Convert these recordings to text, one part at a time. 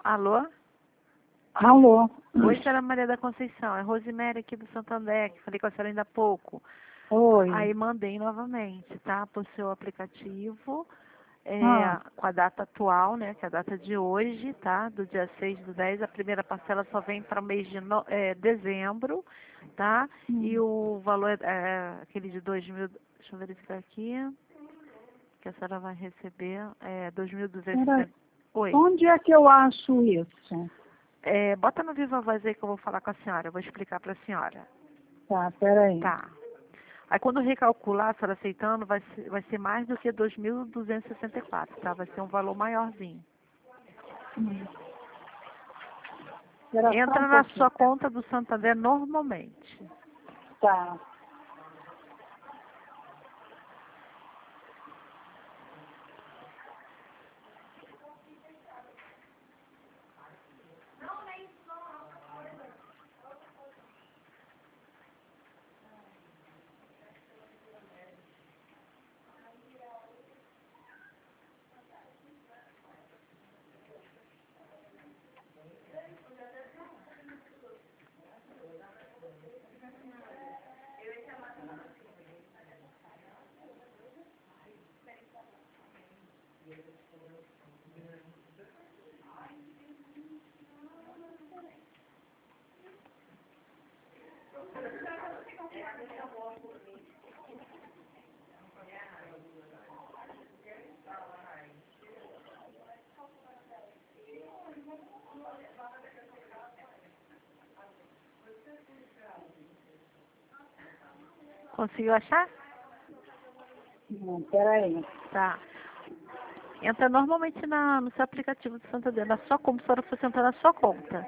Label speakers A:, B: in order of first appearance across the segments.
A: Alô?
B: Alô?
A: Oi, senhora Maria da Conceição. É Rosemary aqui do Santander, que falei com a senhora ainda há pouco.
B: Oi.
A: Aí mandei novamente, tá? Para o seu aplicativo,
B: Ah,
A: com a data atual, né? Que é a data de hoje, tá? Do dia 6/10. A primeira parcela só vem para o mês de dezembro, tá? E o valor é aquele de 2.000. Deixa eu verificar aqui. Que a senhora vai receber 2.260.
B: peraí.
A: Oi.
B: Onde é que eu acho isso?
A: Bota no Viva Voz aí que eu vou falar com a senhora. Eu vou explicar para a senhora.
B: Tá, peraí.
A: Tá. Aí quando recalcular, a senhora aceitando, vai ser mais do que 2.264, tá? Vai ser um valor maiorzinho.
B: Espera só
A: Entra
B: um
A: na
B: pouquinho.
A: sua conta do Santander normalmente.
B: Tá.
A: Conseguiu achar?
B: Não, peraí.
A: Tá. Entra normalmente no seu aplicativo do Santander, na sua conta, se a senhora fosse entrar na sua conta.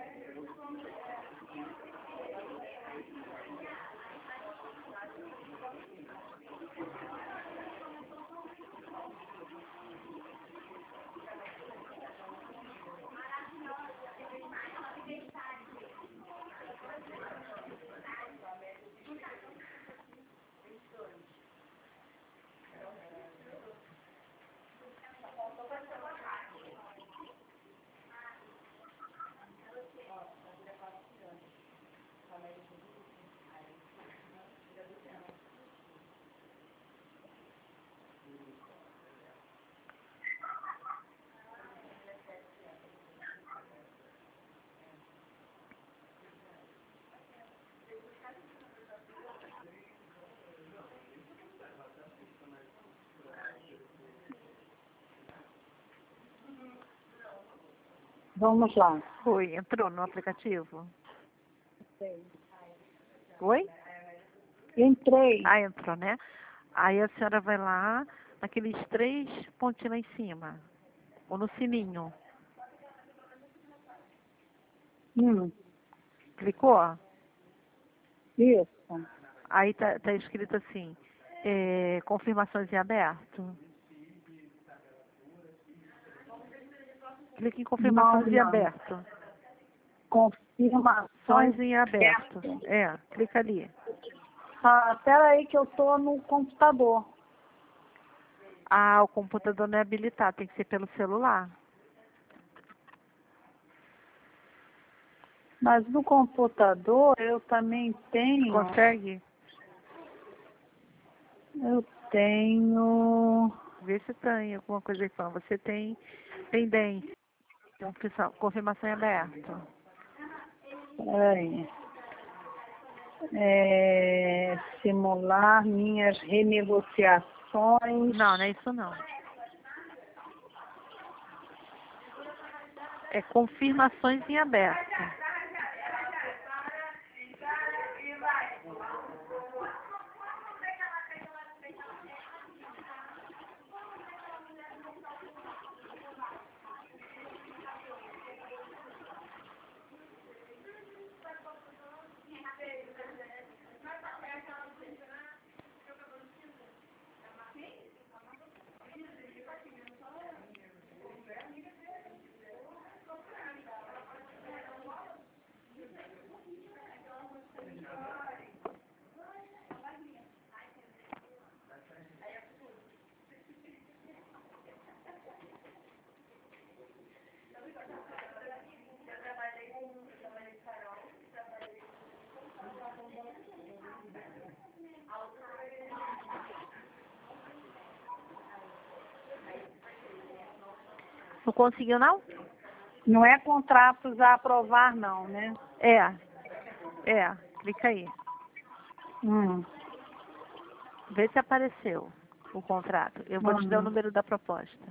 B: Vamos lá.
A: Oi, entrou no aplicativo?
B: Sei.
A: Oi?
B: Entrei.
A: Ah, entrou, né? Aí a senhora vai lá, naqueles 3 pontinhos lá em cima, ou no sininho. Clicou?
B: Isso.
A: Aí tá escrito assim, confirmações em aberto. Clique em
B: Não,
A: confirmações em
B: não.
A: aberto.
B: Confirmação.
A: Confirmações em aberto. Clica ali.
B: Ah, peraí que eu tô no computador.
A: Ah, o computador não é habilitado, tem que ser pelo celular.
B: Mas no computador eu também tenho.
A: Consegue?
B: Eu tenho.
A: Vê se tem alguma coisa aí falando. Você tem pendência. Confirmação em aberto.
B: Peraí. Simular minhas renegociações.
A: Não, não é isso não. É confirmações em aberto. Não conseguiu, não?
B: Não é contratos a aprovar, não, né?
A: Clica aí.
B: Hum.
A: Vê se apareceu o contrato. Eu vou te dar o número da proposta.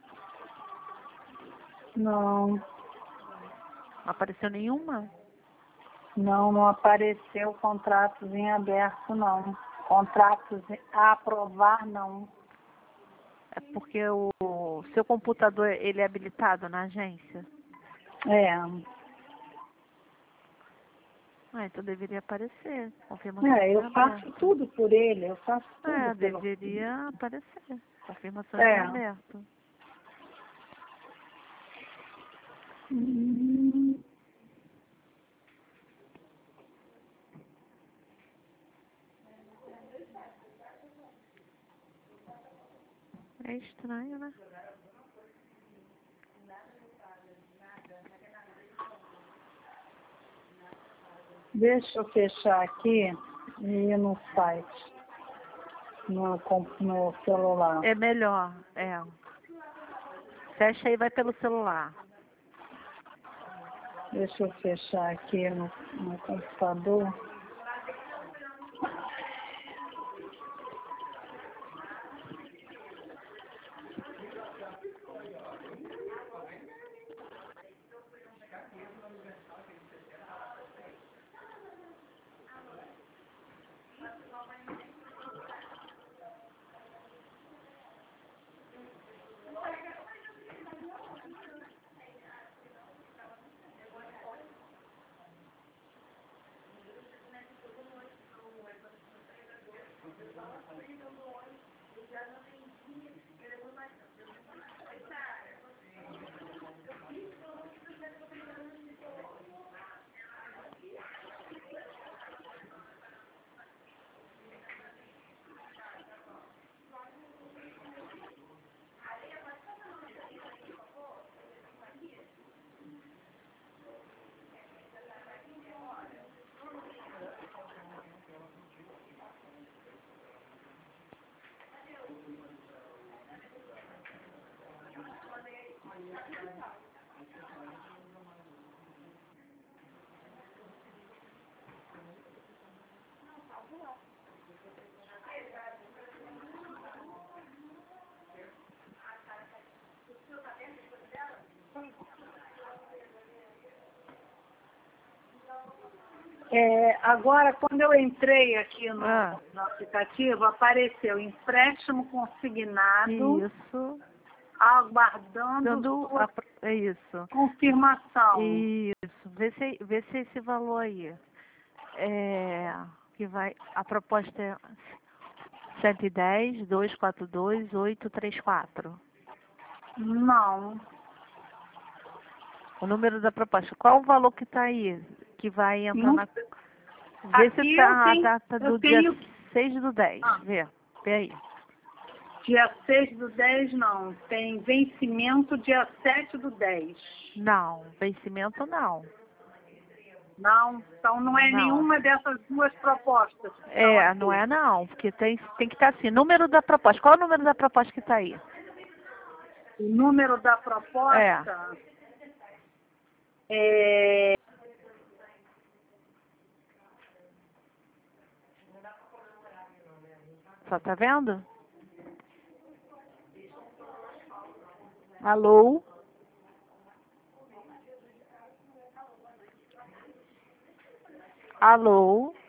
B: Não,
A: Não apareceu nenhuma?
B: não apareceu contratos em aberto, não. Contratos a aprovar, não.
A: É porque o seu computador, ele é habilitado na agência?
B: É.
A: Então deveria aparecer. Confirmação de
B: Eu faço
A: aberto.
B: tudo por ele, eu faço tudo pelo...
A: Deveria aparecer. Confirmação de
B: É.
A: aberto.
B: Hum.
A: É estranho, né?
B: Deixa eu fechar aqui e ir no site, no celular.
A: É melhor, Fecha aí e vai pelo celular.
B: Deixa eu fechar aqui no computador. Agora, quando eu entrei aqui no aplicativo, apareceu empréstimo consignado,
A: Isso.
B: aguardando sua
A: Isso.
B: confirmação.
A: Isso. Vê se esse valor aí. A proposta é 110.242.834.
B: Não.
A: O número da proposta. Qual o valor que está aí? Que vai entrar
B: Não.
A: na... Vê se
B: Aqui
A: está a data do dia
B: tenho
A: 6/10.
B: Ah.
A: Vê aí.
B: dia 6/10, não. Tem vencimento dia 7/10.
A: Não, vencimento não.
B: Não, então não é
A: Não.
B: nenhuma dessas duas propostas. Que estão aqui.
A: Não é não, porque tem que estar assim. Número da proposta. Qual é o número da proposta que está aí?
B: O número da proposta é...
A: Só tá vendo? Alô? Alô?